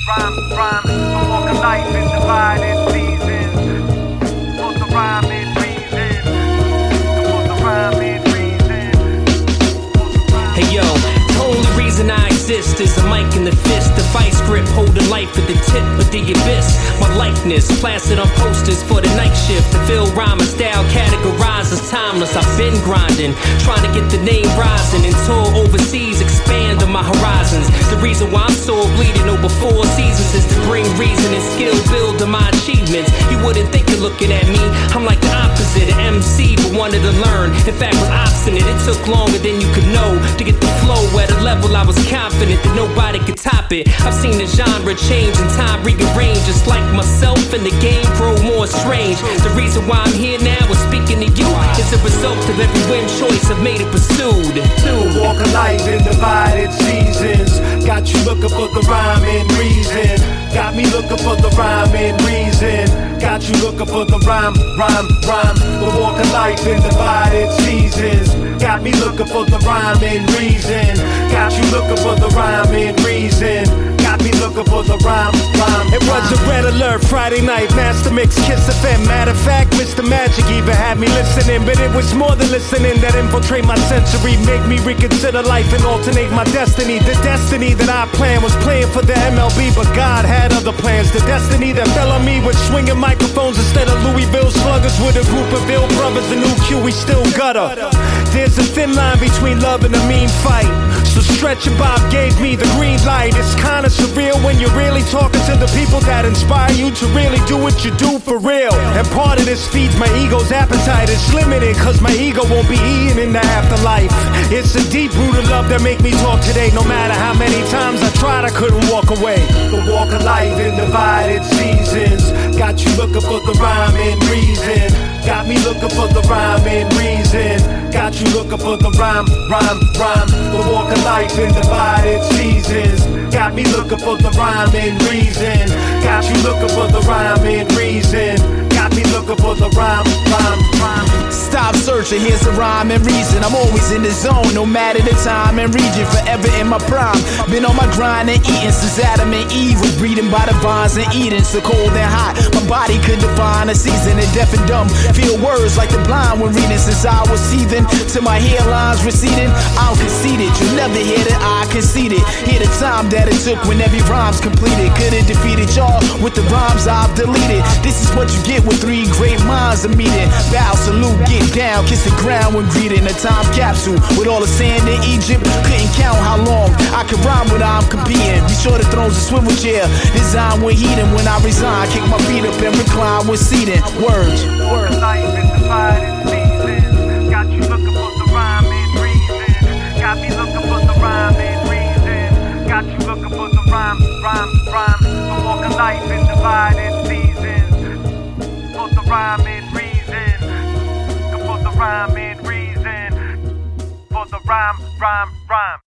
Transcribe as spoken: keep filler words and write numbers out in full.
rhyme, rhyme. The walk of life is divided seasons. For the rhyme in reason. For the rhyme in reason. Hey yo, the only reason I exist is a mic in the fist, a vice grip holding life at the tip of the abyss. My likeness plastered on posters for the night shift. To fill rhyme and style categorized as timeless. I've been grinding, trying to get the name rising and tour overseas, expand on my horizons. The reason why I'm so bleeding over four seasons is to bring reason and skill, build on my achievements. You wouldn't think you're looking at me, I'm like the opposite, an M C but wanted to learn. In fact was obstinate, it took longer than you could know to get the flow at a level I was confident that nobody could top it. I've seen the genre change and time rearrange, just like myself and the game grow more strange. The reason why I'm here now is speaking to you is a result of every whim choice I've made it pursued. The walk of life in divided seasons. Got you looking for the rhyme and reason. Got me looking for the rhyme and reason. Got you looking for the rhyme, rhyme, rhyme. The walk of life in divided seasons. Got me looking for the rhyme and reason. Got you looking for the rhyme and reason. Got me looking for the rhyme, rhyme. It was a red alert Friday night, Master Mix, Kiss F M. Matter of fact, Mister Magic even had me listening, but it was more than listening that infiltrate my sensory, make me reconsider life and alternate my destiny. The destiny that I planned was playing for the M L B, but God had other plans. The destiny that fell on me was swinging microphones instead of Louisville sluggers with a group of ill brothers. The new Q, we still gutter. There's a thin line between love and a mean fight, so Stretch and Bob gave me the green light. It's kinda surreal when you're really talking to the people that inspire you to really do what you do for real. And part of this feeds my ego's appetite. It's limited cause my ego won't be eaten in the afterlife. It's a deep rooted love that make me talk today. No matter how many times I tried, I couldn't walk away. The walk of life in divided seasons. Got you looking for the rhyme and reason. Got me looking for the rhyme and reason. Got you looking for the rhyme, rhyme, rhyme. The walk of life in divided seasons. Got me looking for the rhyme and reason. Got you looking for the rhyme and reason. Got me looking for the rhyme, rhyme, rhyme. Stop searching, here's the rhyme and reason. I'm always in the zone, no matter the time and region. Forever in my prime, been on my grind and eating since Adam and Eve was breeding by the vines and Eden. So cold and hot, my body could define a season. And deaf and dumb, feel words like the blind when reading. Since I was seething, till my hairlines receding, I'm conceited. You'll never hear that I conceded. Hear the time that it took when every rhyme's completed. Could've defeated y'all with the rhymes I've deleted. This is what you get with three great minds a meeting. Bow, salute, get down, kiss the ground when greeting. A time capsule with all the sand in Egypt. Couldn't count how long I could rhyme when I'm competing. Be sure the throne's a swivel chair, designed with heating. When I resign, kick my feet up and recline with seating. Words. Words. Life is divided seasons. Got you looking for the rhyme and reason. Got me looking for the rhyme and reason. Got you looking for the rhyme, rhyme, rhyme. The walk of life is divided seasons. For the rhyme and reason. For the rhyme and reason. For the rhyme, rhyme, rhyme.